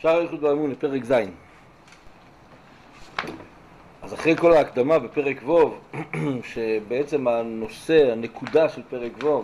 שער האיחוד והאמונה, פרק ז'. אז אחרי כל ההקדמה בפרק ו', שבעצם הנושא, הנקודה של פרק ו',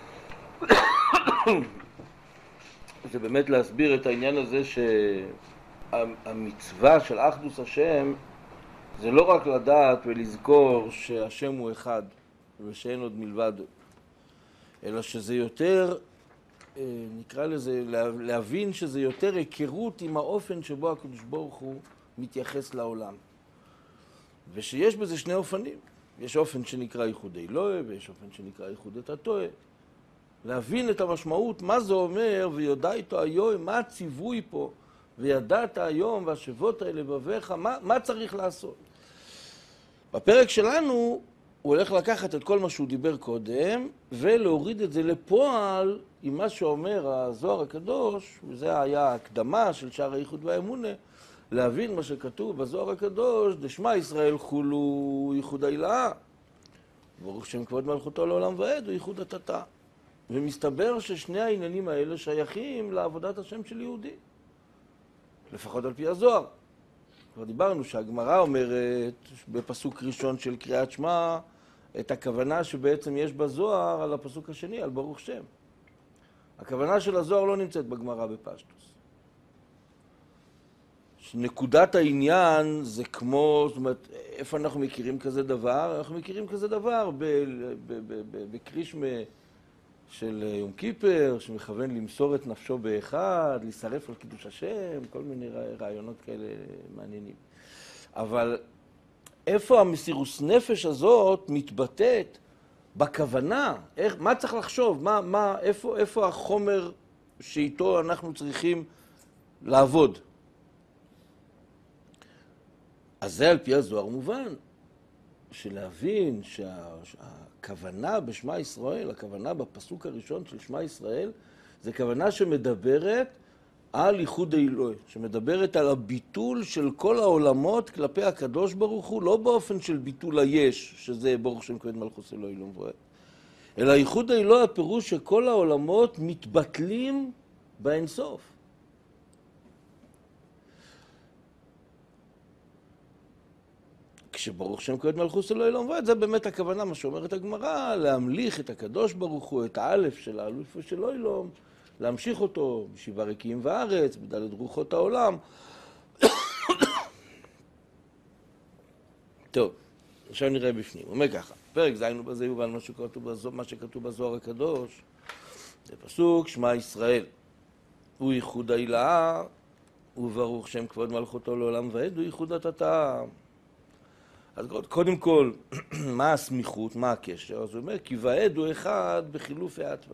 זה באמת להסביר את העניין הזה שהמצווה של אחדוס השם זה לא רק לדעת ולזכור שהשם הוא אחד ושאין עוד מלבד, אלא שזה יותר, נקרא לזה, להבין שזה יותר היכרות עם האופן שבו הקדוש ברוך הוא מתייחס לעולם. ושיש בזה שני אופנים. יש אופן שנקרא ייחוד אלוהי ויש אופן שנקרא ייחוד התורה. להבין את המשמעות, מה זה אומר, ויודע איתו היום, מה הציווי פה, וידעת היום והשבות האלה בבך, מה צריך לעשות. בפרק שלנו הוא הולך לקחת את כל מה שהוא דיבר קודם, ולהוריד את זה לפועל עם מה שאומר הזוהר הקדוש, וזה היה ההקדמה של שער האיחוד והאמונה, להבין מה שכתוב בזוהר הקדוש, דשמע ישראל חולו ייחוד האילאה, ברוך שם כבוד מלכותו לעולם ועד, הוא ייחוד התתה. ומסתבר ששני העניינים האלה שייכים לעבודת השם של יהודי, לפחות על פי הזוהר. כבר דיברנו שהגמרא אומרת בפסוק ראשון של קריאת שמע את הכוונה שבעצם יש בזוהר על הפסוק השני, על ברוך שם. הכוונה של הזוהר לא נמצאת בגמרא בפשטוס. נקודת העניין זה כמו, זאת אומרת, איפה אנחנו מכירים כזה דבר? אנחנו מכירים כזה דבר בקרישמה של יום כיפר, שמכוון למסור את נפשו באחד, להישרף על קידוש השם, כל מיני רעיונות כאלה מעניינים. אבל איפה המסירות נפש הזאת מתבטאת בכוונה? מה צריך לחשוב? איפה החומר שאיתו אנחנו צריכים לעבוד? אז זה על פי הזוהר מובן, שלהבין שהכוונה בשמע ישראל, הכוונה בפסוק הראשון של שמע ישראל, זה כוונה שמדברת על ייחוד האלוהי, שמדברת על הביטול של כל העולמות כלפי הקדוש ברוך הוא, לא באופן של ביטול היש, שזה ברוך שם כבוד מלכות אלוהי לא מבואר, אלא ייחוד האלוהי הפירוש שכל העולמות מתבטלים באינסוף. כשברוך שם כבוד מלכות אלוהי לא מבואר, זה באמת הכוונה, מה שאומרת הגמרא, להמליך את הקדוש ברוך הוא, את האלף של האלוף של אלוהים, להמשיך אותו בשבעה רקיעים וארץ, בדלת רוחות העולם. טוב, עכשיו נראה בפנים. הוא אומר ככה, פרק זיינו בזה יובל מה שכתוב בזוהר הקדוש, זה פסוק, שמע ישראל, הוא ייחוד האילאה, וברוך שם כבוד מלכותו לעולם ועד, הוא ייחוד התתה. אז קודם כל, מה הסמיכות, מה הקשר? אז הוא אומר, כי ועד הוא אחד בחילוף האתווה.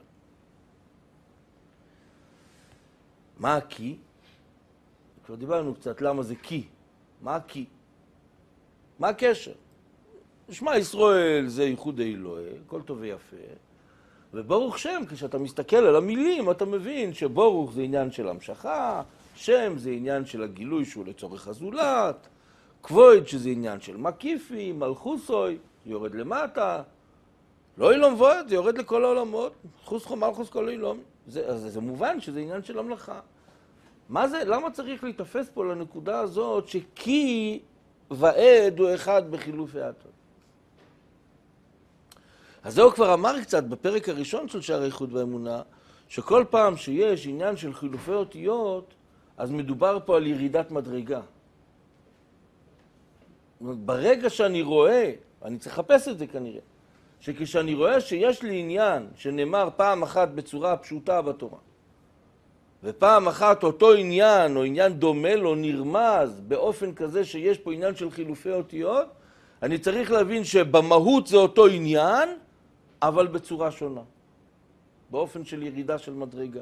מה הכי? כבר דיברנו קצת למה זה כי. מה הכי? מה הקשר? שמע ישראל זה ייחוד האלוהי, כל טוב ויפה. וברוך שם, כשאתה מסתכל על המילים, אתה מבין שברוך זה עניין של המשכה, שם זה עניין של הגילוי שהוא לצורך הזולת, כבוד שזה עניין של מקיפי, מלכוסוי, יורד למטה. לא אילום ועד, זה יורד לכל העולמות. חוסכו מלכוס כל אילום. זה מובן שזה עניין של המלאכה. מה זה? למה צריך להתאפס פה לנקודה הזאת שכי ועד הוא אחד בחילופי האתון? אז זהו כבר אמר קצת בפרק הראשון של שער האיחוד והאמונה, שכל פעם שיש עניין של חילופי אותיות, אז מדובר פה על ירידת מדרגה. ברגע שאני רואה, אני צריך לחפש את זה כנראה, שכשאני רואה שיש לי עניין שנאמר פעם אחת בצורה פשוטה בתורה, ופעם אחת אותו עניין או עניין דומה לו נרמז באופן כזה שיש פה עניין של חילופי אותיות, אני צריך להבין שבמהות זה אותו עניין, אבל בצורה שונה, באופן של ירידה של מדרגה.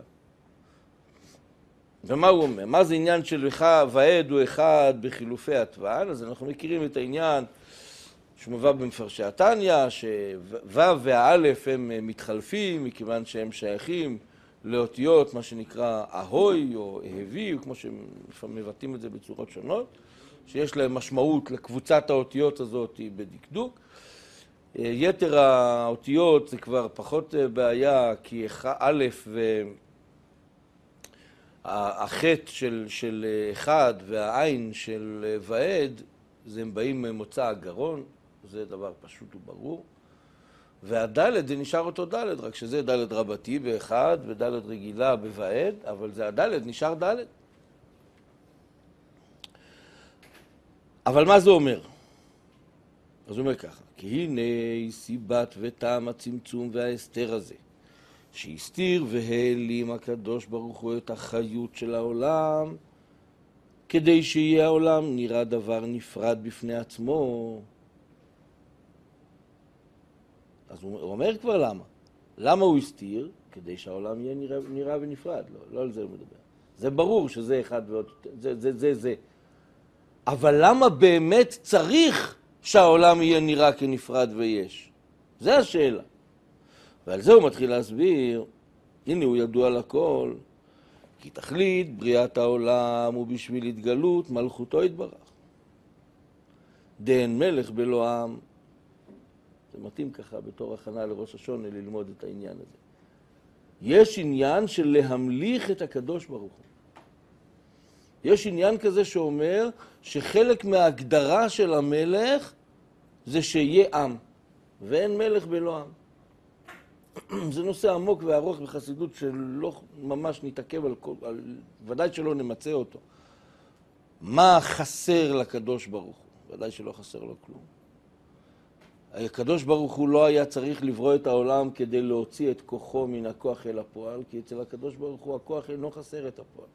ומה הוא אומר? מה זה עניין של ועד הוא אחד בחילופי התוואן? אז אנחנו מכירים את העניין שמובא במפרשי התניא, שו' והאלף הם מתחלפים מכיוון שהם שייכים לאותיות מה שנקרא אהוי או אהבי, או כמו שהם מבטאים את זה בצורות שונות, שיש להם משמעות לקבוצת האותיות הזאת בדקדוק. יתר האותיות זה כבר פחות בעיה, כי א' החטא של אחד והעין של ועד, זה הם באים ממוצא הגרון, זה דבר פשוט וברור. והדלת זה נשאר אותו דלת, רק שזה דלת רבתי באחד ודלת רגילה בוועד, אבל זה הדלת נשאר דלת. אבל מה זה אומר? אז הוא אומר ככה, כי הנה סיבת וטעם הצמצום וההסתר הזה, שהסתיר והעלים הקדוש ברוך הוא את החיות של העולם, כדי שיהיה העולם נראה דבר נפרד בפני עצמו. אז הוא אומר כבר למה. למה הוא הסתיר? כדי שהעולם יהיה נראה ונפרד. לא על זה הוא מדבר. זה ברור שזה אחד ועוד, זה. אבל למה באמת צריך שהעולם יהיה נראה כנפרד ויש? זה השאלה. ועל זה הוא מתחיל להסביר, הנה הוא ידוע לכל, כי תכלית בריאת העולם הוא בשביל התגלות מלכותו יתברך. דאין מלך בלא עם. זה מתאים ככה בתור הכנה לראש השונה ללמוד את העניין הזה. יש עניין של להמליך את הקדוש ברוך הוא. יש עניין כזה שאומר שחלק מההגדרה של המלך זה שיהיה עם, ואין מלך בלא עם. זה נושא עמוק וארוך בחסידות שלא ממש נתעכב ודאי שלא נמצא אותו. מה חסר לקדוש ברוך הוא? ודאי שלא חסר לו כלום. הקדוש ברוך הוא לא היה צריך לברוא את העולם כדי להוציא את כוחו מן הכוח אל הפועל, כי אצל הקדוש ברוך הוא הכוח אינו חסר את הפועל.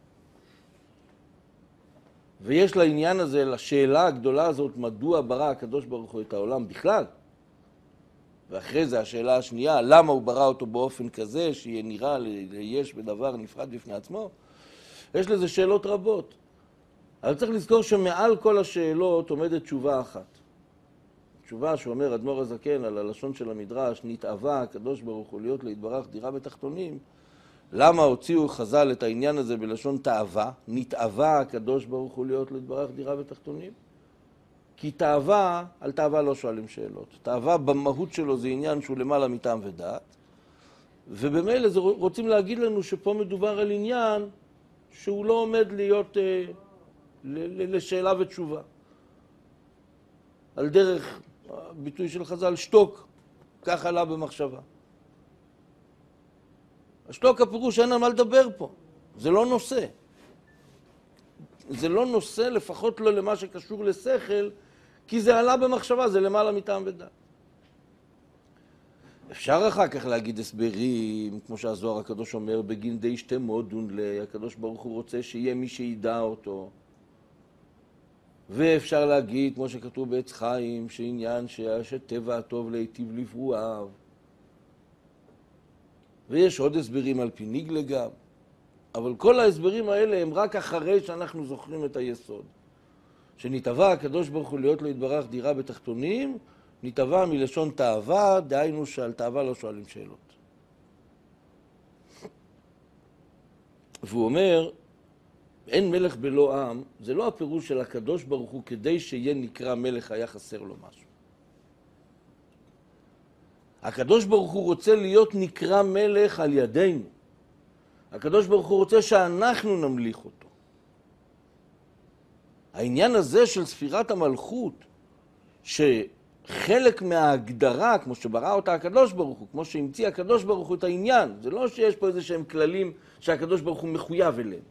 ויש לעניין הזה, לשאלה הגדולה הזאת, מדוע ברא הקדוש ברוך הוא את העולם בכלל? ואחרי זה השאלה השנייה, למה הוא ברא אותו באופן כזה, שיהיה נראה ליש בדבר נפרד בפני עצמו? יש לזה שאלות רבות. אבל צריך לזכור שמעל כל השאלות עומדת תשובה אחת. תשובה שאומר אדמו"ר הזקן על הלשון של המדרש, נתאווה הקדוש ברוך הוא להיות להתברך דירה בתחתונים. למה הוציאו חז"ל את העניין הזה בלשון תאווה? נתאווה הקדוש ברוך הוא להיות להתברך דירה בתחתונים? כי תאווה, על תאווה לא שואלים שאלות. תאווה במהות שלו זה עניין שהוא למעלה מטעם ודעת. ובמילא רוצים להגיד לנו שפה מדובר על עניין שהוא לא עומד להיות לשאלה ותשובה. על דרך הביטוי של חז"ל, שתוק, כך עלה במחשבה. השתוק הפירוש אין על מה לדבר פה. זה לא נושא. זה לא נושא, לפחות לא למה שקשור לשכל, כי זה עלה במחשבה, זה למעלה מטעם ודעת. אפשר אחר כך להגיד הסברים, כמו שהזוהר הקדוש אומר, בגין די שתי מודון, הקדוש ברוך הוא רוצה שיהיה מי שידע אותו. ואפשר להגיד, כמו שכתוב בעץ חיים, שעניין שטבע הטוב להיטיב לברואיו. ויש עוד הסברים על פי ניגלה גם. אבל כל ההסברים האלה הם רק אחרי שאנחנו זוכרים את היסוד. שנתאווה הקדוש ברוך הוא להיות לו יתברך דירה בתחתונים, נתאווה מלשון תאווה, דהיינו שעל תאווה לא שואלים שאלות. והוא אומר, אין מלך בלא עם, זה לא הפירוש של הקדוש ברוך הוא כדי שיהיה נקרא מלך היה חסר לו משהו. הקדוש ברוך הוא רוצה להיות נקרא מלך על ידינו. הקדוש ברוך הוא רוצה שאנחנו נמליך אותו. העניין הזה של ספירת המלכות, שחלק מההגדרה, כמו שברא אותה הקדוש ברוך הוא, כמו שהמציא הקדוש ברוך הוא את העניין, זה לא שיש פה איזה שהם כללים שהקדוש ברוך הוא מחויב אליהם.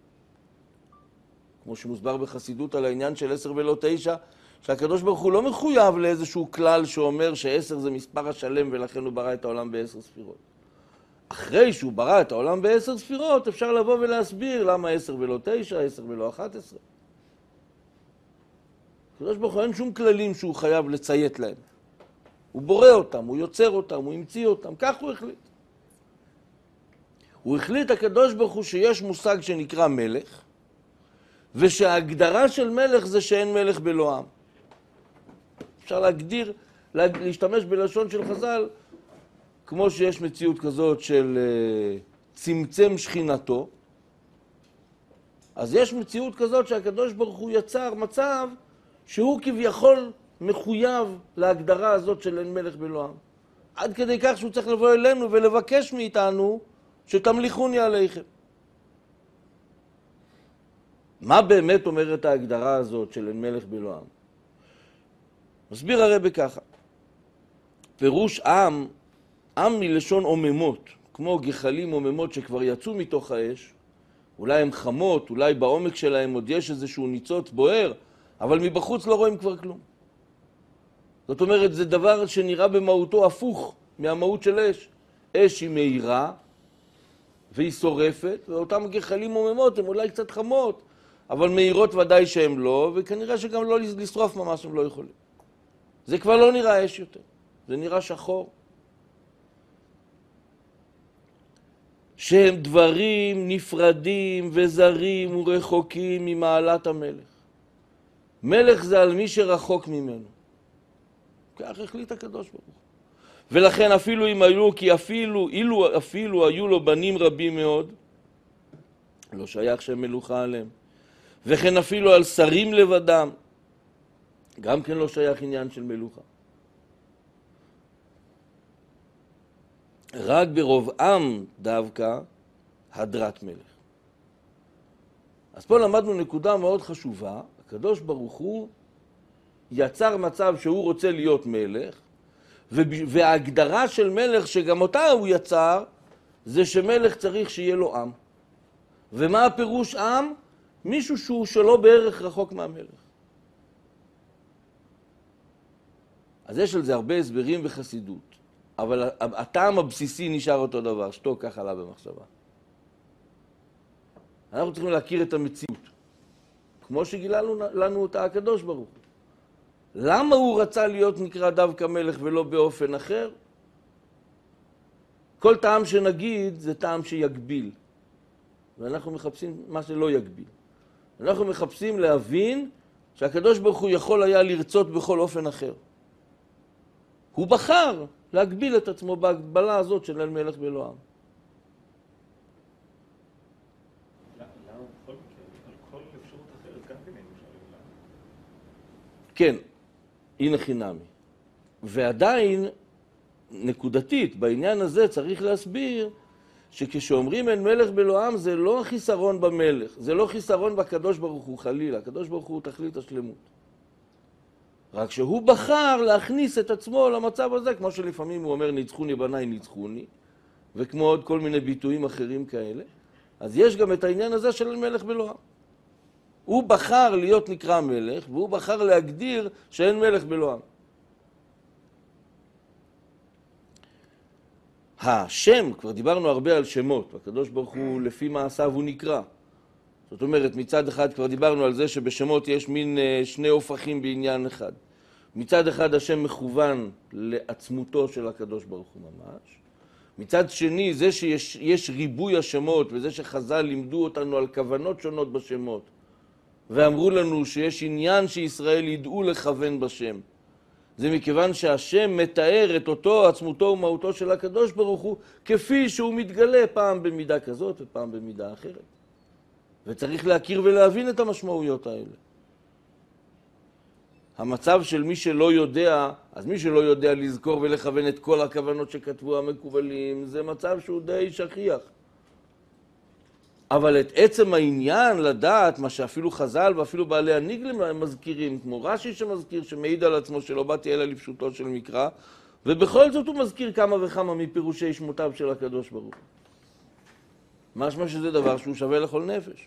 כמו שמוסבר בחסידות על העניין של 10 ולא 9, שהקדוש ברוך הוא לא מחויב לאיזשהו כלל שאומר ש10 זה מספר השלם ולכן הוא ברא את העולם ב10 ספירות. אחרי שהוא ברא את העולם ב10 ספירות, אפשר לבוא ולהסביר למה 10 ולא 9, 10 ולא 11. הקדוש ברוך הוא אין שום כללים שהוא חייב לציית להם. הוא בורא אותם, הוא יוצר אותם, הוא המציא אותם, כך הוא החליט. הוא החליט הקדוש ברוך הוא שיש מושג שנקרא מלך, ושההגדרה של מלך זה שאין מלך בלא עם. אפשר להגדיר, להשתמש בלשון של חז"ל, כמו שיש מציאות כזאת של צמצם שכינתו, אז יש מציאות כזאת שהקדוש ברוך הוא יצר מצב שהוא כביכול מחויב להגדרה הזאת של אין מלך בלא עם. עד כדי כך שהוא צריך לבוא אלינו ולבקש מאיתנו שתמליכוני עליכם. מה באמת אומרת ההגדרה הזאת של אין מלך בלא עם? מסביר הרב ככה. פירוש עם, עם מלשון עוממות, כמו גחלים עוממות שכבר יצאו מתוך האש, אולי הן חמות, אולי בעומק שלהם עוד יש איזשהו ניצוץ בוער, אבל מבחוץ לא רואים כבר כלום. זאת אומרת, זה דבר שנראה במהותו הפוך מהמהות של אש. אש היא מהירה והיא שורפת, ואותם גחלים עוממות הן אולי קצת חמות, אבל מהירות ודאי שהן לא, וכנראה שגם לא לשרוף ממש הם לא יכולים. זה כבר לא נראה אש יותר, זה נראה שחור. שהם דברים נפרדים וזרים ורחוקים ממעלת המלך. מלך זה על מי שרחוק ממנו. כך החליט הקדוש ברוך הוא. ולכן אפילו אם היו, כי אפילו היו לו בנים רבים מאוד, לא שייך שהם מלוכה עליהם. וכן אפילו על שרים לבדם, גם כן לא שייך עניין של מלוכה. רק ברוב עם דווקא הדרת מלך. אז פה למדנו נקודה מאוד חשובה. הקדוש ברוך הוא יצר מצב שהוא רוצה להיות מלך, וההגדרה של מלך שגם אותה הוא יצר, זה שמלך צריך שיהיה לו עם. ומה הפירוש עם? מישהו שהוא שלא בערך רחוק מהמלך. אז יש על זה הרבה הסברים וחסידות. אבל הטעם הבסיסי נשאר אותו דבר, שתו כך עלה במחשבה. אנחנו צריכים להכיר את המציאות, כמו שגילה לנו אותה הקדוש ברוך הוא. למה הוא רצה להיות נקרא דווקא מלך ולא באופן אחר? כל טעם שנגיד זה טעם שיגביל. ואנחנו מחפשים מה שלא יגביל. אנחנו מחפשים להבין שהקדוש ברוך הוא יכול היה לרצות בכל אופן אחר. הוא בחר להגביל את עצמו בהגבלה הזאת של אין מלך בלא עם. למה בכל מקרה, על כל אפשרות אחרת, גם כן אפשר לומר? כן, הנה חינמי. ועדיין, נקודתית, בעניין הזה צריך להסביר שכשאומרים אין מלך בלא עם, זה לא חיסרון במלך, זה לא חיסרון בקדוש ברוך הוא חלילה, הקדוש ברוך הוא תכלית השלמות. רק שהוא בחר להכניס את עצמו למצב הזה, כמו שלפעמים הוא אומר ניצחוני בניי ניצחוני, וכמו עוד כל מיני ביטויים אחרים כאלה. אז יש גם את העניין הזה של מלך בלא עם. הוא בחר להיות נקרא מלך, והוא בחר להגדיר שאין מלך בלא עם. השם, כבר דיברנו הרבה על שמות, הקדוש ברוך הוא לפי מעשיו הוא נקרא. זאת אומרת, מצד אחד כבר דיברנו על זה שבשמות יש מין שני הופכים בעניין אחד. מצד אחד השם מכוון לעצמותו של הקדוש ברוך הוא ממש. מצד שני, זה שיש ריבוי השמות וזה שחז"ל לימדו אותנו על כוונות שונות בשמות, ואמרו לנו שיש עניין שישראל ידעו לכוון בשם. זה מכיוון שהשם מתאר את אותו עצמותו ומהותו של הקדוש ברוך הוא כפי שהוא מתגלה פעם במידה כזאת ופעם במידה אחרת. וצריך להכיר ולהבין את המשמעויות האלה. המצב של מי שלא יודע, אז מי שלא יודע לזכור ולכוון את כל הכוונות שכתבו המקובלים, זה מצב שהוא די שכיח. אבל את עצם העניין לדעת, מה שאפילו חז"ל ואפילו בעלי הניגלים מזכירים, כמו רש"י שמזכיר, שמעיד על עצמו שלא באתי אלא לפשוטו של מקרא, ובכל זאת הוא מזכיר כמה וכמה מפירושי שמותיו של הקדוש ברוך הוא. משמע שזה דבר שהוא שווה לכל נפש.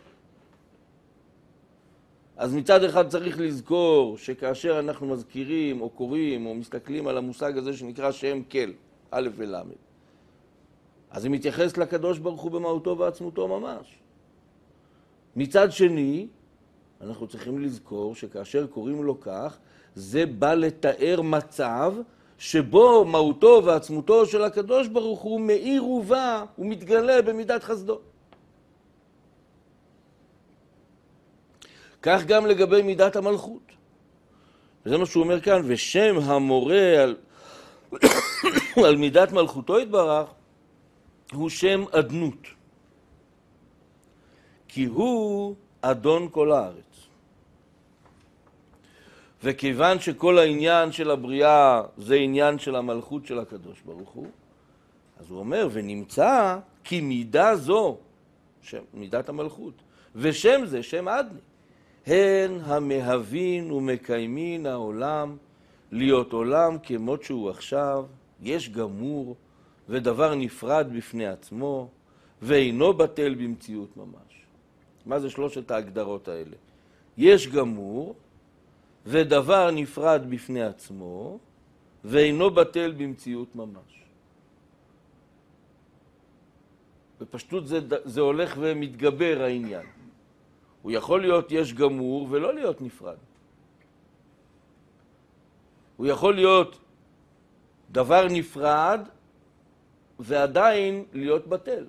אז מצד אחד צריך לזכור שכאשר אנחנו מזכירים או קוראים או מסתכלים על המושג הזה שנקרא שם כל, א' ול', אז זה מתייחס לקדוש ברוך הוא במהותו ועצמותו ממש. מצד שני, אנחנו צריכים לזכור שכאשר קוראים לו כך, זה בא לתאר מצב שבו מהותו ועצמותו של הקדוש ברוך הוא מאיר ובא ומתגלה במידת חסדו. כך גם לגבי מידת המלכות. וזה מה שהוא אומר כאן, ושם המורה על מידת מלכותו יתברך, הוא שם אדנות. כי הוא אדון כל הארץ. וכיוון שכל העניין של הבריאה זה עניין של המלכות של הקדוש ברוך הוא, אז הוא אומר, ונמצא כי מידה זו, מידת המלכות, ושם זה, שם עדני, הן המהווין ומקיימין העולם, להיות עולם כמות שהוא עכשיו, יש גמור ודבר נפרד בפני עצמו, ואינו בטל במציאות ממש. מה זה שלושת ההגדרות האלה? יש גמור ודבר נפרד בפני עצמו, ואינו בטל במציאות ממש. בפשטות זה הולך ומתגבר העניין. הוא יכול להיות יש גמור ולא להיות נפרד. הוא יכול להיות דבר נפרד ועדיין להיות בטל.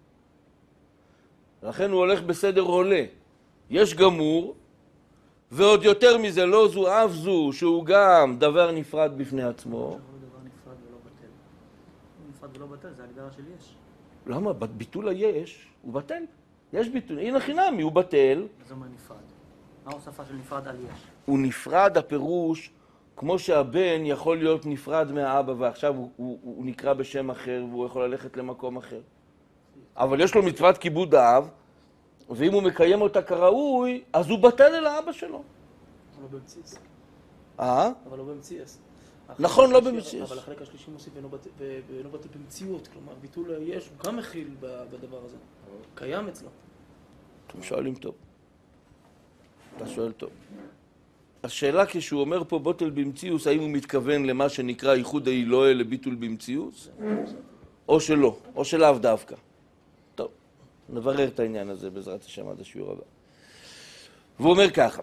לכן הוא הולך בסדר עולה. יש גמור, ועוד יותר מזה, לא זו אף זו, שהוא גם דבר נפרד בפני עצמו. דבר נפרד ולא בטל. נפרד ולא בטל, זה ההגדרה של יש. למה? ביטול היש הוא בטל. יש ביטול, הנה חינמי, הוא בטל. זה אומר נפרד. מה ההוספה של נפרד על יש? הוא נפרד, הפירוש, כמו שהבן יכול להיות נפרד מהאבא, ועכשיו הוא נקרא בשם אחר, והוא יכול ללכת למקום אחר. אבל יש לו מצוות כיבוד האב, ואם הוא מקיים אותה כראוי, אז הוא בטל אל האבא שלו. אבל לא במציאס. אבל לא במציאס. נכון, לא במציאס. אבל החלק השלישי מוסיף ואינו בטל במציאות. כלומר, ביטול היש הוא גם מכיל בדבר הזה. קיים אצלו. אתם שואלים טוב. אתה שואל טוב. השאלה כשהוא אומר פה בוטל במציאוס, האם הוא מתכוון למה שנקרא ייחוד האלוהי לביטול במציאוס? או שלא, או שלאו דווקא. טוב, נברר את העניין הזה בעזרת השם עד השיעור הבא. והוא אומר ככה,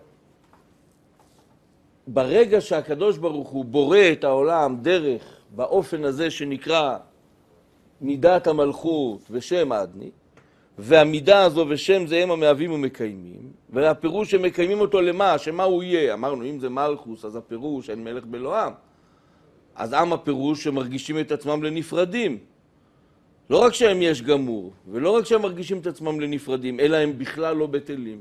ברגע שהקדוש ברוך הוא בורא את העולם דרך באופן הזה שנקרא מידת המלכות ושם עדני, והמידה הזו ושם זה הם המהווים ומקיימים, והפירוש שמקיימים אותו למה? שמה הוא יהיה? אמרנו, אם זה מלכוס, אז הפירוש אין מלך בלא עם. אז עם הפירוש שמרגישים את עצמם לנפרדים. לא רק שהם יש גמור, ולא רק שהם מרגישים את עצמם לנפרדים, אלא הם בכלל לא בטלים.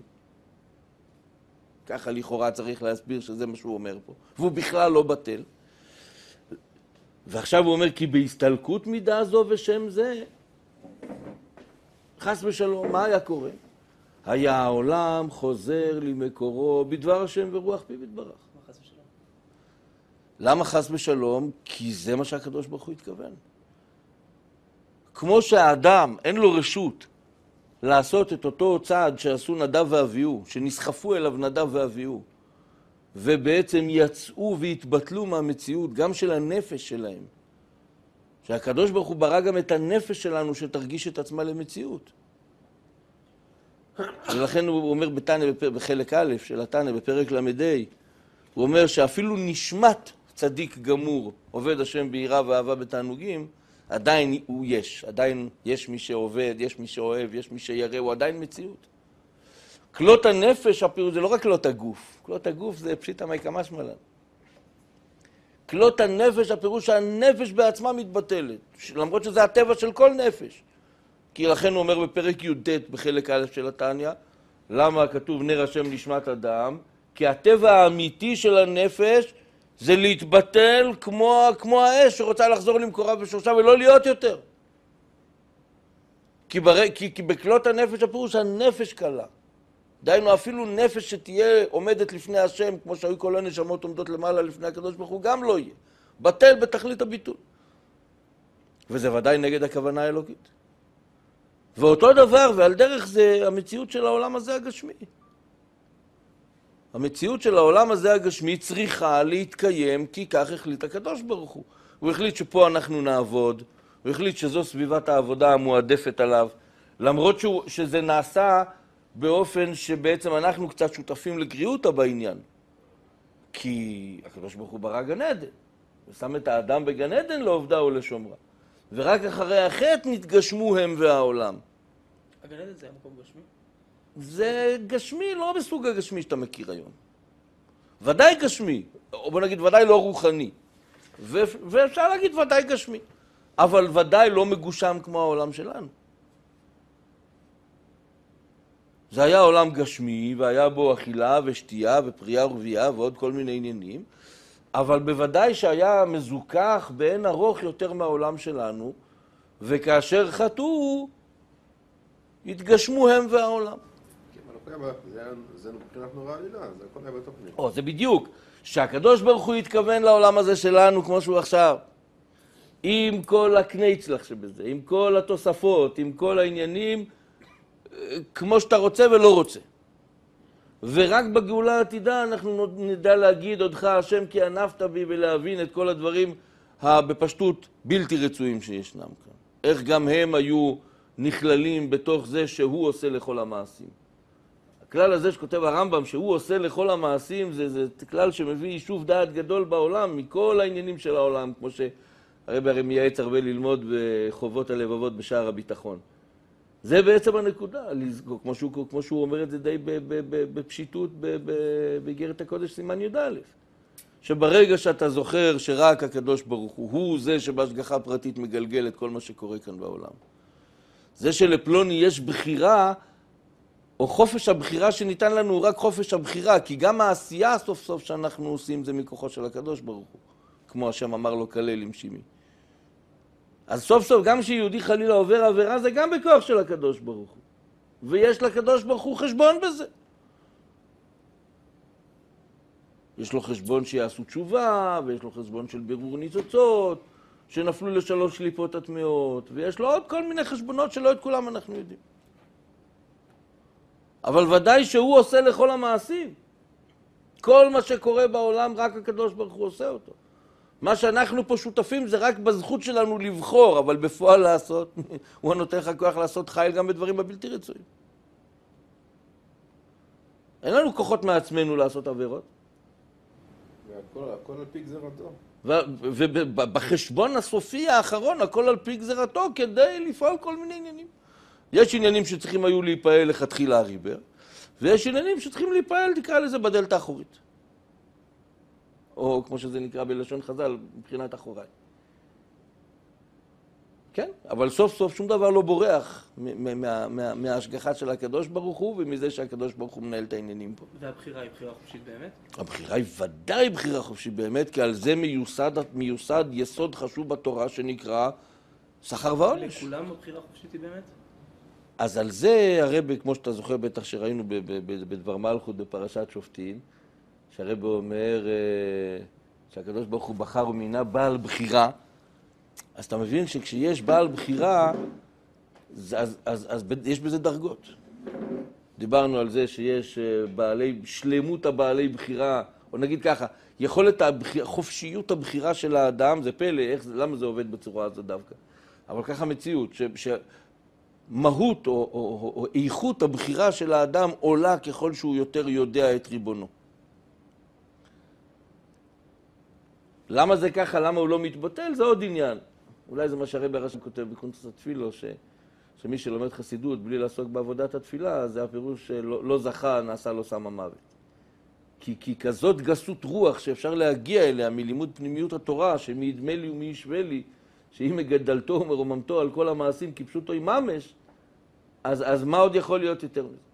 ככה לכאורה צריך להסביר שזה מה שהוא אומר פה. והוא בכלל לא בטל. ועכשיו הוא אומר, כי בהסתלקות מידה זו ושם זה, חס ושלום, מה היה קורה? היה העולם חוזר למקורו בדבר השם ורוח פיו יתברך. מה חס ושלום? למה חס ושלום? כי זה מה שהקדוש ברוך הוא התכוון. כמו שהאדם אין לו רשות לעשות את אותו צעד שעשו נדב ואביהו, שנסחפו אליו נדב ואביהו, ובעצם יצאו והתבטלו מהמציאות, גם של הנפש שלהם. שהקדוש ברוך הוא ברא גם את הנפש שלנו שתרגיש את עצמה למציאות. ולכן הוא אומר בתנא, בחלק א' של התנא, בפרק למדי, הוא אומר שאפילו נשמת צדיק גמור, עובד השם ביראה ואהבה בתענוגים, עדיין הוא יש. עדיין יש מי שעובד, יש מי שאוהב, יש מי שירא, הוא עדיין מציאות. כלות הנפש, הפירוש זה לא רק כלות הגוף. כלות הגוף זה פשיטא מאי קמשמע לן. כלות הנפש, הפירוש שהנפש בעצמה מתבטלת, למרות שזה הטבע של כל נפש. כי לכן הוא אומר בפרק י"ט בחלק א' של התניא, למה כתוב נר השם נשמת אדם? כי הטבע האמיתי של הנפש זה להתבטל כמו האש שרוצה לחזור למקורה ושורשה ולא להיות יותר. כי בכלות הנפש הפירוש הנפש קלה. דיינו אפילו נפש שתהיה עומדת לפני השם, כמו שהיו כל הנשמות עומדות למעלה לפני הקדוש ברוך הוא, גם לא יהיה. בטל בתכלית הביטול. וזה ודאי נגד הכוונה האלוקית. ואותו דבר, ועל דרך זה המציאות של העולם הזה הגשמי. המציאות של העולם הזה הגשמי צריכה להתקיים כי כך החליט הקדוש ברוך הוא. הוא החליט שפה אנחנו נעבוד, הוא החליט שזו סביבת העבודה המועדפת עליו, למרות שזה נעשה באופן שבעצם אנחנו קצת שותפים לגריעותא בעניין. כי הקדוש ברוך הוא ברא גן עדן, ושם את האדם בגן עדן לעובדה ולשומרה. ורק אחרי החטא נתגשמו הם והעולם. הגן עדן זה היה מקום גשמי? זה גשמי, לא בסוג הגשמי שאתה מכיר היום. ודאי גשמי, או בוא נגיד ודאי לא רוחני. ואפשר להגיד ודאי גשמי, אבל ודאי לא מגושם כמו העולם שלנו. זה היה עולם גשמי, והיה בו אכילה ושתייה ופרייה ורבייה ועוד כל מיני עניינים, אבל בוודאי שהיה מזוכח באין ארוך יותר מהעולם שלנו, וכאשר חטאו, התגשמו הם והעולם. כן, זה מבחינת נורא עלילה, זה הכל היה בתוכנית. זה בדיוק. שהקדוש ברוך הוא התכוון לעולם הזה שלנו כמו שהוא עכשיו. עם כל הקנייצלח שבזה, עם כל התוספות, עם כל העניינים, כמו שאתה רוצה ולא רוצה. ורק בגאולה העתידה אנחנו נדע להגיד עודך השם כי ענפת בי ולהבין את כל הדברים בפשטות בלתי רצויים שישנם כאן. איך גם הם היו נכללים בתוך זה שהוא עושה לכל המעשים. הכלל הזה שכותב הרמב"ם שהוא עושה לכל המעשים זה כלל שמביא יישוב דעת גדול בעולם מכל העניינים של העולם, כמו שהרבי הרי מייעץ הרבה ללמוד בחובות הלבבות בשער הביטחון. זה בעצם הנקודה, כמו שהוא אומר את זה די בפשיטות באיגרת הקודש סימן י"א. שברגע שאתה זוכר שרק הקדוש ברוך הוא זה שבהשגחה פרטית מגלגל את כל מה שקורה כאן בעולם. זה שלפלוני יש בחירה, או חופש הבחירה שניתן לנו הוא רק חופש הבחירה, כי גם העשייה סוף סוף שאנחנו עושים זה מכוחו של הקדוש ברוך הוא, כמו השם אמר לו כלל עם שימי. אז סוף סוף גם שיהודי חלילה עובר עבירה זה גם בכוח של הקדוש ברוך הוא. ויש לקדוש ברוך הוא חשבון בזה. יש לו חשבון שיעשו תשובה, ויש לו חשבון של בירור ניצוצות, שנפלו לשלוש שליפות הטמעות, ויש לו עוד כל מיני חשבונות שלא את כולם אנחנו יודעים. אבל ודאי שהוא עושה לכל המעשים. כל מה שקורה בעולם רק הקדוש ברוך הוא עושה אותו. מה שאנחנו פה שותפים זה רק בזכות שלנו לבחור, אבל בפועל לעשות, הוא הנותן לך כוח לעשות חיל גם בדברים הבלתי רצויים. אין לנו כוחות מעצמנו לעשות עבירות. הכל על פי גזירתו. ובחשבון הסופי האחרון, הכל על פי גזירתו, כדי לפעול כל מיני עניינים. יש עניינים שצריכים היו להיפעל לכתחילה הריבר, ויש עניינים שצריכים להיפעל, תקרא לזה בדלת האחורית. או כמו שזה נקרא בלשון חז"ל, מבחינת אחוריי. כן, אבל סוף סוף שום דבר לא בורח מההשגחה של הקדוש ברוך הוא, ומזה שהקדוש ברוך הוא מנהל את העניינים פה. והבחירה היא בחירה חופשית באמת? הבחירה היא ודאי בחירה חופשית באמת, כי על זה מיוסד יסוד חשוב בתורה שנקרא שכר ועונש. לכולם הבחירה חופשית היא באמת? אז על זה הרב, כמו שאתה זוכר בטח שראינו בדבר מלכות בפרשת שופטים, שהרב אומר שהקדוש ברוך הוא בחר ומינה בעל בחירה, אז אתה מבין שכשיש בעל בחירה, אז יש בזה דרגות. דיברנו על זה שיש שלמות הבעלי בחירה, או נגיד ככה, יכולת חופשיות הבחירה של האדם, זה פלא, למה זה עובד בצורה הזאת דווקא? אבל ככה מציאות, שמהות או איכות הבחירה של האדם עולה ככל שהוא יותר יודע את ריבונו. למה זה ככה? למה הוא לא מתבטל? זה עוד עניין. אולי זה מה שהרבי הראשי כותב בקונטרס התפילו, שמי שלומד חסידות בלי לעסוק בעבודת התפילה, זה הפירוש שלא זכה, נעשה לו סם המוות. כי כזאת גסות רוח שאפשר להגיע אליה מלימוד פנימיות התורה, שמי ידמה לי ומי ישווה לי, שהיא מגדלתו ומרוממתו על כל המעשים כפשוטו עם ממש, אז מה עוד יכול להיות יותר מזה?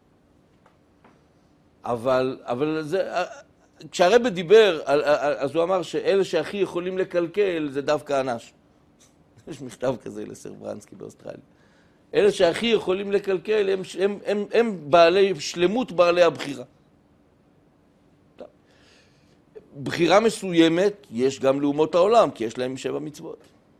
אבל זה... כשהרבא דיבר, אז הוא אמר שאלה שהכי יכולים לקלקל זה דווקא אנש. יש מכתב כזה לסר ברנסקי באוסטרליה. אלה שהכי יכולים לקלקל הם בעלי שלמות בעלי הבחירה. בחירה מסוימת יש גם לאומות העולם, כי יש להם 7 מצוות.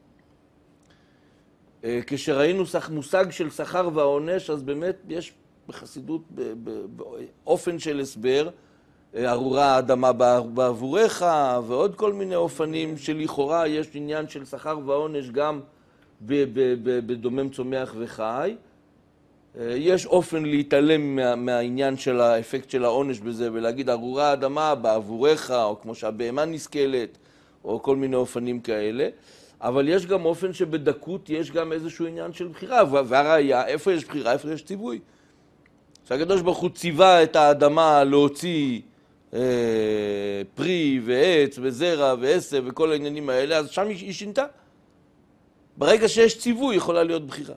כשראינו מושג של שכר והעונש, אז באמת יש בחסידות באופן של הסבר, ארורה האדמה בעבורך, ועוד כל מיני אופנים שלכאורה יש עניין של שכר ועונש גם בדומם צומח וחי. יש אופן להתעלם מהעניין של האפקט של העונש בזה, ולהגיד ארורה האדמה בעבורך, או כמו שהבהמה נסכלת, או כל מיני אופנים כאלה. אבל יש גם אופן שבדקות יש גם איזשהו עניין של בחירה, והראיה, איפה יש בחירה, איפה יש ציווי. שהקדוש ברוך הוא ציווה את האדמה להוציא פרי ועץ וזרע ועשב וכל העניינים האלה, אז שם היא שינתה. ברגע שיש ציווי יכולה להיות בחירה.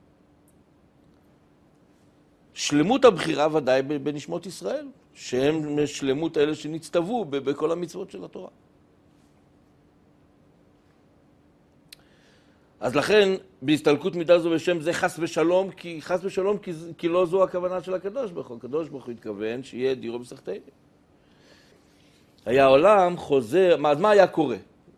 שלמות הבחירה ודאי בנשמות ישראל, שהם שלמות אלה שנצטוו בכל המצוות של התורה. אז לכן, בהסתלקות מידה זו בשם זה חס ושלום, כי לא זו הכוונה של הקדוש ברוך הוא. הקדוש ברוך הוא התכוון שיהיה דירו בסחתינו. היה העולם חוזר, מה היה קורה?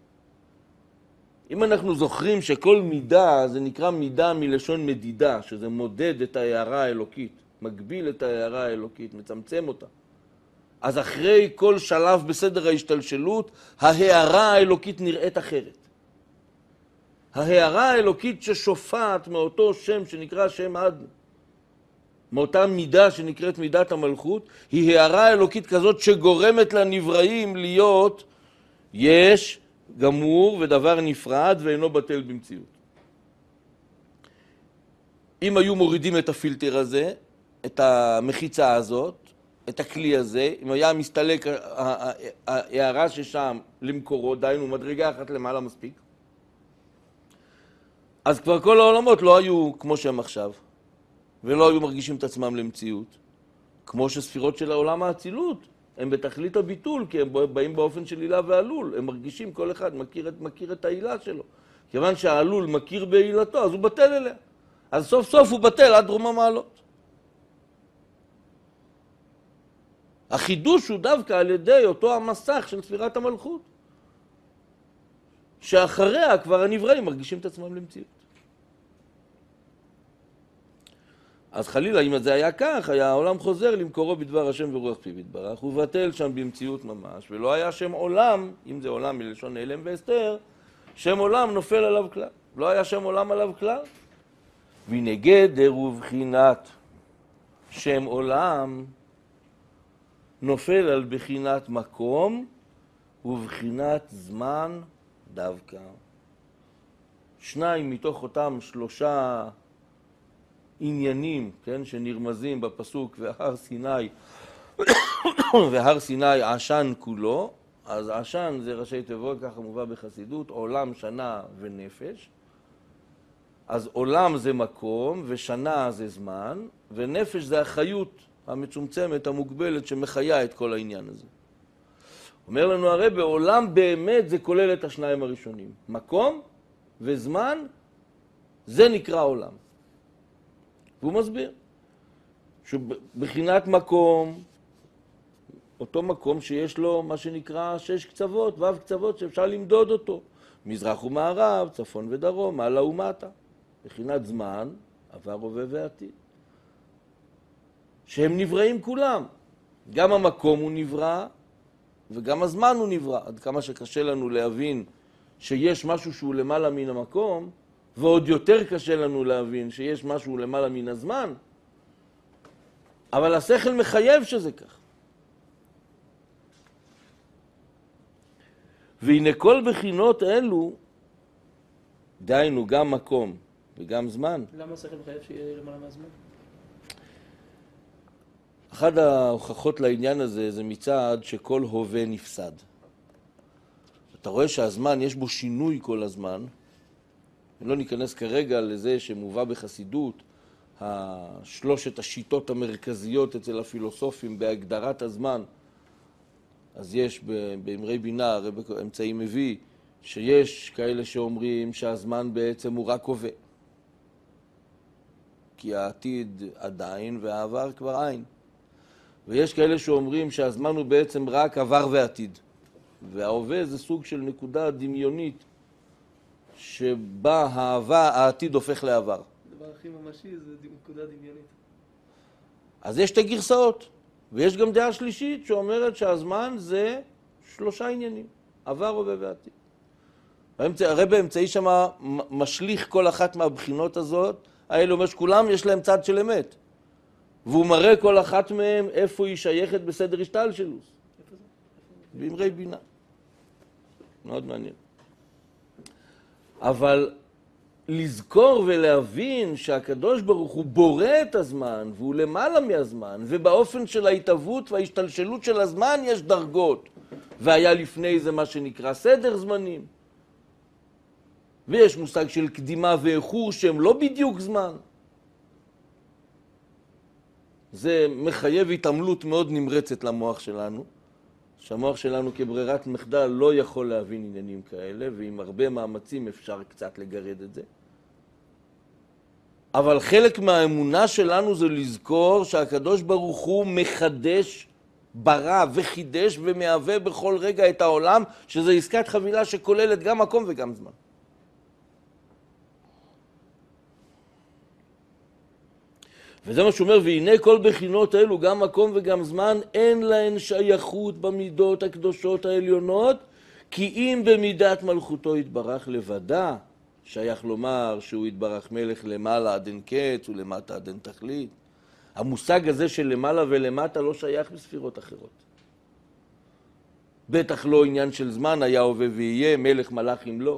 אם אנחנו זוכרים שכל מידה זה נקרא מידה מלשון מדידה, שזה מודד את ההערה האלוקית, מגביל את ההערה האלוקית, מצמצם אותה. אז אחרי כל שלב בסדר ההשתלשלות, ההערה האלוקית נראית אחרת. ההערה האלוקית ששופעת מאותו שם שנקרא שם עד, מאותה מידה שנקראת מידת המלכות, היא הערה אלוקית כזאת שגורמת לנבראים להיות יש, גמור ודבר נפרד ואינו בטל במציאות. אם היו מורידים את הפילטר הזה, את המחיצה הזאת, את הכלי הזה, אם היה מסתלק ההערה ששם למקורו, דיינו מדרגה אחת למעלה מספיק, אז כבר כל העולמות לא היו כמו שהם עכשיו, ולא היו מרגישים את עצמם למציאות, כמו שספירות של העולם האצילות, הם בתכלית הביטול, כי הם באים באופן של עילה ועלול, הם מרגישים, כל אחד מכיר את העילה שלו. כיוון שהעלול מכיר בעילתו, אז הוא בטל אליה. אז סוף סוף הוא בטל עד רום המעלות. החידוש הוא דווקא על ידי אותו המסך של ספירת המלכות, שאחריה כבר הנבראים מרגישים את עצמם למציאות. אז חלילה, אם זה היה כך, היה העולם חוזר למקורו בדבר השם ורוח פיו יתברך, ובטל שם במציאות ממש, ולא היה שם עולם, אם זה עולם מלשון נעלם והסתר, שם עולם נופל עליו כלל. לא היה שם עולם עליו כלל. והנה גדר ובחינת שם עולם נופל על בחינת מקום ובחינת זמן דווקא. שניים מתוך אותם שלושה עניינים, כן, שנרמזים בפסוק והר סיני והר סיני עשן כולו. אז עשן זה ראשי תיבות, ככה מובא בחסידות, עולם, שנה ונפש. אז עולם זה מקום ושנה זה זמן, ונפש זה החיות המצומצמת, המוגבלת, שמחיה את כל העניין הזה. אומר לנו הרי בעולם באמת זה כולל את השניים הראשונים. מקום וזמן, זה נקרא עולם. והוא מסביר שבחינת מקום, אותו מקום שיש לו מה שנקרא 6 קצוות, ו' קצוות שאפשר למדוד אותו. מזרח ומערב, צפון ודרום, מעלה ומטה. בחינת זמן, עבר, הווה ועתיד. שהם נבראים כולם. גם המקום הוא נברא, וגם הזמן הוא נברא. עד כמה שקשה לנו להבין שיש משהו שהוא למעלה מן המקום, ועוד יותר קשה לנו להבין שיש משהו למעלה מן הזמן, אבל השכל מחייב שזה כך. והנה כל בחינות אלו, דיינו גם מקום וגם זמן. למה השכל מחייב שיהיה למעלה מהזמן? אחד ההוכחות לעניין הזה זה מצד שכל הווה נפסד. אתה רואה שהזמן יש בו שינוי כל הזמן, לא ניכנס כרגע לזה שמובא בחסידות, שלושת השיטות המרכזיות אצל הפילוסופים בהגדרת הזמן. אז יש באמרי בינה, אמצעי מביא, שיש כאלה שאומרים שהזמן בעצם הוא רק הווה. כי העתיד עדיין והעבר כבר אין. ויש כאלה שאומרים שהזמן הוא בעצם רק עבר ועתיד. וההווה זה סוג של נקודה דמיונית, שבה העתיד הופך לעבר. הדבר הכי ממשי זה נקודה דמיונית. אז יש 2 גרסאות, ויש גם דעה שלישית שאומרת שהזמן זה 3 עניינים, עבר, הווה ועתיד. הרי באמצעי שמה משליך כל אחת מהבחינות הזאת, האלה אומר שכולם יש להם צד של אמת. והוא מראה כל אחת מהם איפה היא שייכת בסדר השתלשלות. באמרי בינה. מאוד מעניין. אבל לזכור ולהבין שהקדוש ברוך הוא בורא את הזמן, והוא למעלה מהזמן, ובאופן של ההתהוות וההשתלשלות של הזמן יש דרגות. והיה לפני זה מה שנקרא סדר זמנים. ויש מושג של קדימה ואיחור שהם לא בדיוק זמן. זה מחייב התעמלות מאוד נמרצת למוח שלנו, שהמוח שלנו כברירת מחדל לא יכול להבין עניינים כאלה, ועם הרבה מאמצים אפשר קצת לגרד את זה. אבל חלק מהאמונה שלנו זה לזכור שהקדוש ברוך הוא מחדש, ברא וחידש ומהווה בכל רגע את העולם, שזה עסקת חבילה שכוללת גם מקום וגם זמן. וזה מה שאומר, והנה כל בחינות האלו, גם מקום וגם זמן, אין להן שייכות במידות הקדושות העליונות, כי אם במידת מלכותו יתברך לבדה, שייך לומר שהוא יתברך מלך למעלה עד אין קץ ולמטה עד אין תכלית. המושג הזה של למעלה ולמטה לא שייך בספירות אחרות. בטח לא עניין של זמן, היה הווה ויהיה, מלך מלך ימלוך.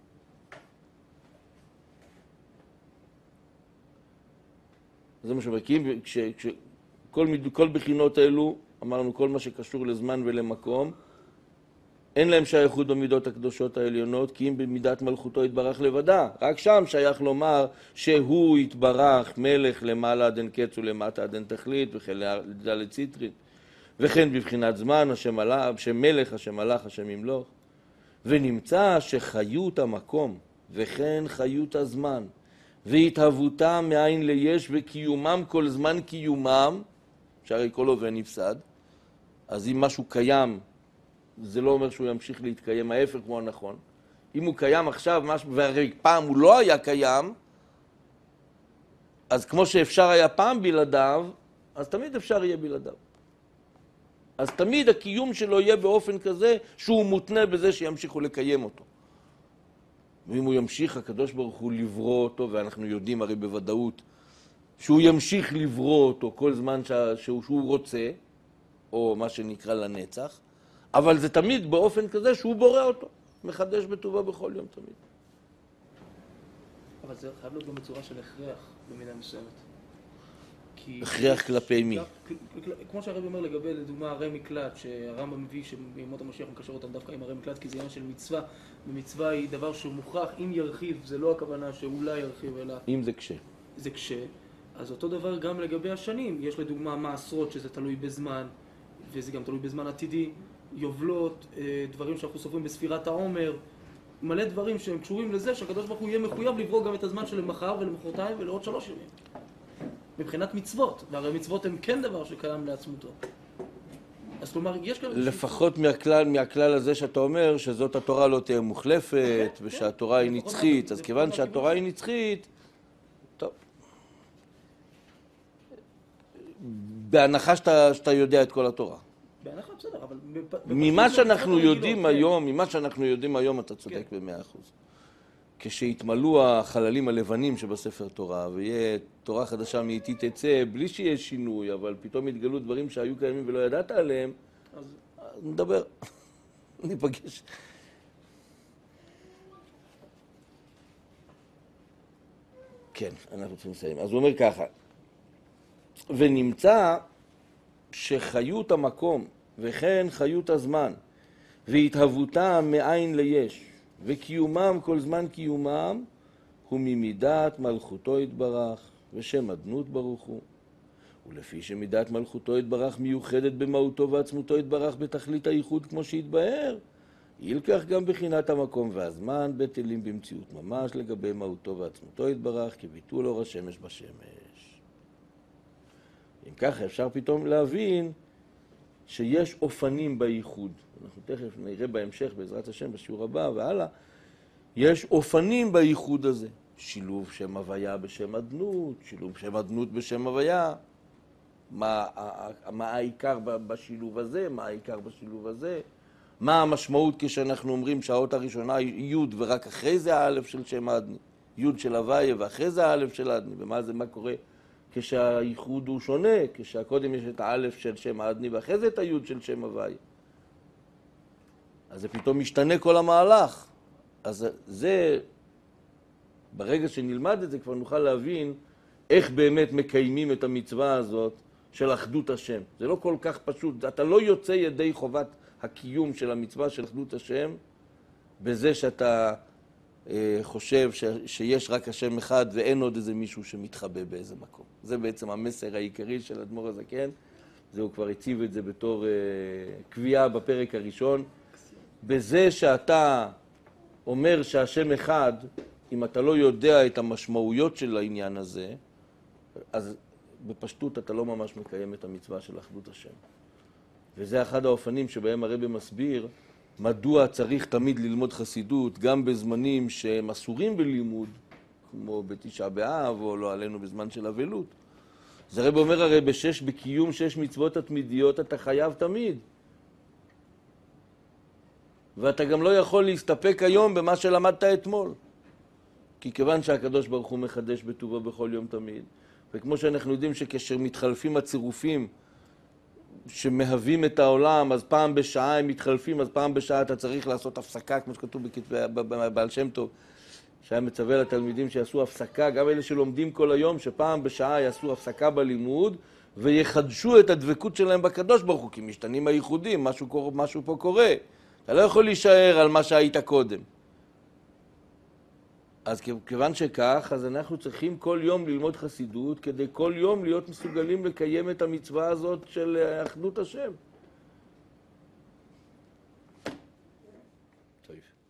זה מה שאומר, כי כל בחינות האלו, אמרנו כל מה שקשור לזמן ולמקום, אין להם שייכות במידות הקדושות העליונות, כי אם במידת מלכותו יתברך לבדה. רק שם שייך לומר שהוא יתברך מלך למעלה עד אין קץ ולמטה עד אין תכלית, וכן לדלת ציטרין. וכן בבחינת זמן, השם מלך, השם מלך, השם ימלוך. ונמצא שחיות המקום, וכן חיות הזמן, והתהוותם מאין ליש וקיומם כל זמן קיומם, שהרי כל הווה נפסד, אז אם משהו קיים, זה לא אומר שהוא ימשיך להתקיים, ההפך כמו הנכון. אם הוא קיים עכשיו, והרי פעם הוא לא היה קיים, אז כמו שאפשר היה פעם בלעדיו, אז תמיד אפשר יהיה בלעדיו. אז תמיד הקיום שלו יהיה באופן כזה שהוא מותנה בזה שימשיכו לקיים אותו. ואם הוא ימשיך, הקדוש ברוך הוא לברוא אותו, ואנחנו יודעים הרי בוודאות שהוא ימשיך לברוא אותו כל זמן שהוא רוצה, או מה שנקרא לנצח, אבל זה תמיד באופן כזה שהוא בורא אותו, מחדש בטובו בכל יום תמיד. אבל זה חייב להיות גם בצורה של הכרח במידה מסוימת. הכרח כלפי מי? כמו שהרב אומר לגבי, לדוגמה, הרי מקלט, שהרמב"ם מביא שבימות המשיח מקשר אותם דווקא עם הרי מקלט, כי זה עניין של מצווה, ומצווה היא דבר שהוא מוכרח, אם ירחיב, זה לא הכוונה שאולי ירחיב, אלא... אם זה קשה. זה קשה. אז אותו דבר גם לגבי השנים, יש לדוגמה מעשרות שזה תלוי בזמן, וזה גם תלוי בזמן עתידי, יובלות, דברים שאנחנו סופרים בספירת העומר, מלא דברים שהם קשורים לזה שהקדוש ברוך הוא יהיה מחויב לברוא גם את הזמן של למחר ולמחרתיים ולעוד 3 ימים. מבחינת מצוות, והרי מצוות הם כן דבר שקיים לעצמותו. אז כלומר, יש כאן... לפחות מהכלל הזה שאתה אומר שזאת התורה לא תהיה מוחלפת ושהתורה היא נצחית, אז כיוון שהתורה היא נצחית, טוב. בהנחה שאתה יודע את כל התורה. בהנחה בסדר, אבל... ממה שאנחנו יודעים היום אתה צודק ב100%. כשהתמלאו החללים הלבנים שבספר תורה, ויהיה תורה חדשה מאיתי תצא, בלי שיהיה שינוי, אבל פתאום יתגלו דברים שהיו קיימים ולא ידעת עליהם, אז נדבר, ניפגש. כן, אנחנו צריכים לסיים. אז הוא אומר ככה, ונמצא שחיות המקום, וכן חיות הזמן, והתהוותם מאין ליש, וקיומם כל זמן קיומם הוא ממידת מלכותו יתברך ושם אדנות ברוך הוא. ולפי שמידת מלכותו יתברך מיוחדת במהותו ועצמותו יתברך בתכלית הייחוד כמו שהתבהר, ילקח גם בחינת המקום והזמן בטלים במציאות ממש לגבי מהותו ועצמותו יתברך כביטול אור השמש בשמש. אם ככה אפשר פתאום להבין שיש אופנים בייחוד. אנחנו תכף נראה בהמשך בעזרת השם בשיעור הבא והלאה. יש אופנים בייחוד הזה. שילוב שם הוויה בשם אדנות, שילוב שם אדנות בשם הוויה. מה העיקר בשילוב הזה, מה העיקר בשילוב הזה. מה המשמעות כשאנחנו אומרים שהאות הראשונה היא י' ורק אחרי זה האלף של שם אדני. י' של הוויה ואחרי זה האלף של אדני. ומה זה, מה קורה כשהייחוד הוא שונה, כשקודם יש את האלף של שם אדני ואחרי זה את הי' של שם הוויה. אז זה פתאום משתנה כל המהלך. אז זה, ברגע שנלמד את זה, כבר נוכל להבין איך באמת מקיימים את המצווה הזאת של אחדות השם. זה לא כל כך פשוט. אתה לא יוצא ידי חובת הקיום של המצווה של אחדות השם, בזה שאתה חושב שיש רק השם אחד ואין עוד איזה מישהו שמתחבא באיזה מקום. זה בעצם המסר העיקרי של אדמו"ר הזקן, זה הוא כבר הציב את זה בתור קביעה בפרק הראשון. בזה שאתה אומר שהשם אחד, אם אתה לא יודע את המשמעויות של העניין הזה, אז בפשטות אתה לא ממש מקיים את המצווה של אחדות השם. וזה אחד האופנים שבהם הרב מסביר מדוע צריך תמיד ללמוד חסידות, גם בזמנים שהם אסורים בלימוד, כמו בתשעה באב, או לא עלינו בזמן של אבלות. אז הרב אומר הרי בקיום 6 מצוות התמידיות אתה חייב תמיד. ואתה גם לא יכול להסתפק היום במה שלמדת אתמול. כי כיוון שהקדוש ברוך הוא מחדש בטובו בכל יום תמיד, וכמו שאנחנו יודעים שכאשר מתחלפים הצירופים שמהווים את העולם, אז פעם בשעה הם מתחלפים, אז פעם בשעה אתה צריך לעשות הפסקה, כמו שכתוב בבעל שם טוב, שהיה מצווה לתלמידים שיעשו הפסקה, גם אלה שלומדים כל היום, שפעם בשעה יעשו הפסקה בלימוד, ויחדשו את הדבקות שלהם בקדוש ברוך הוא, כי משתנים הייחודים, משהו פה קורה. אתה לא יכול להישאר על מה שהיית קודם. אז כיוון שכך, אז אנחנו צריכים כל יום ללמוד חסידות, כדי כל יום להיות מסוגלים לקיים את המצווה הזאת של אחדות השם. טוב.